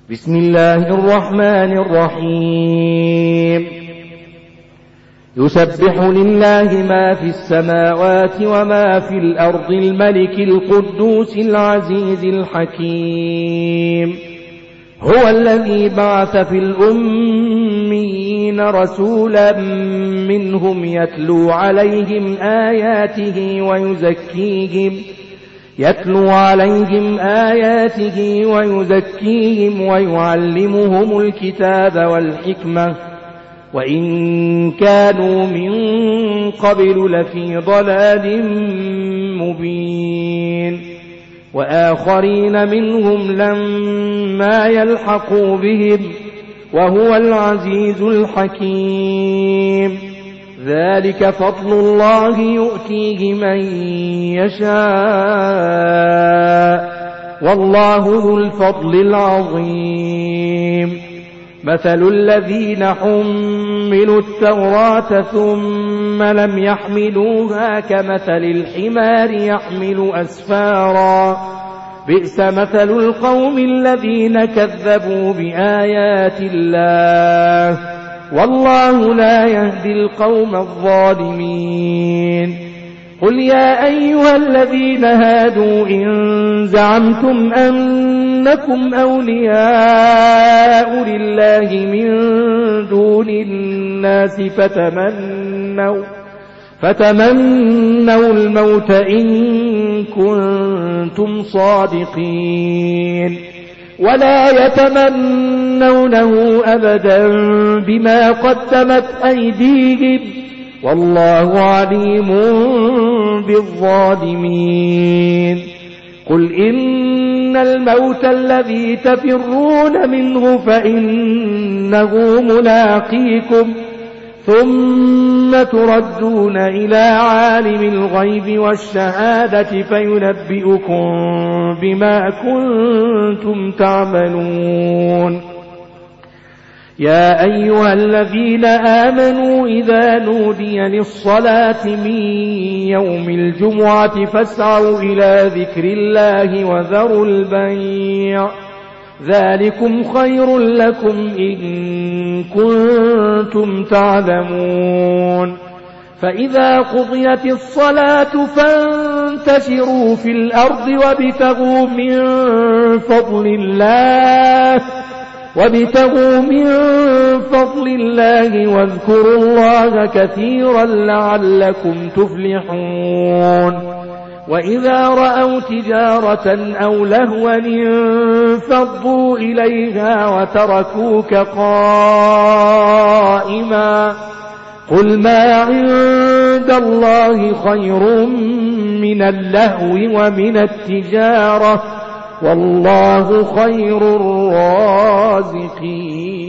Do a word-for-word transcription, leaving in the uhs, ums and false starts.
بسم الله الرحمن الرحيم يسبح لله ما في السماوات وما في الأرض الملك القدوس العزيز الحكيم هو الذي بعث في الأميين رسولا منهم يتلو عليهم آياته ويزكيهم يتلو عليهم آياته ويزكيهم ويعلمهم الكتاب والحكمة وإن كانوا من قبل لفي ضلال مبين وآخرين منهم لما يلحقوا بهم وهو العزيز الحكيم ذلك فضل الله يؤتيه من يشاء والله ذو الفضل العظيم مثل الذين حملوا التوراة ثم لم يحملوها كمثل الحمار يحمل أسفارا بئس مثل القوم الذين كذبوا بآيات الله والله لا يهدي القوم الظالمين قل يا أيها الذين هادوا إن زعمتم أنكم أولياء لله من دون الناس فتمنوا فتمنوا الموت إن كنتم صادقين ولا يتمنونه أبدا بما قدمت أيديهم والله عليم بالظالمين قل إن الموت الذي تفرون منه فإنه ملاقيكم ثم تردون إلى عالم الغيب والشهادة فينبئكم بما كنتم تعملون يا أيها الذين آمنوا إذا نودي للصلاة من يوم الجمعة فاسعوا إلى ذكر الله وذروا البيع ذلكم خير لكم إن كنتم تعلمون فإذا قضيت الصلاة فانتشروا في الأرض وابتغوا من فضل الله وابتغوا من فضل الله واذكروا الله كثيرا لعلكم تفلحون وإذا رأوا تجارة أو لهوا انفضوا إليها وتركوك قائما قل ما عند الله خير من اللهو ومن التجارة والله خير الرازقين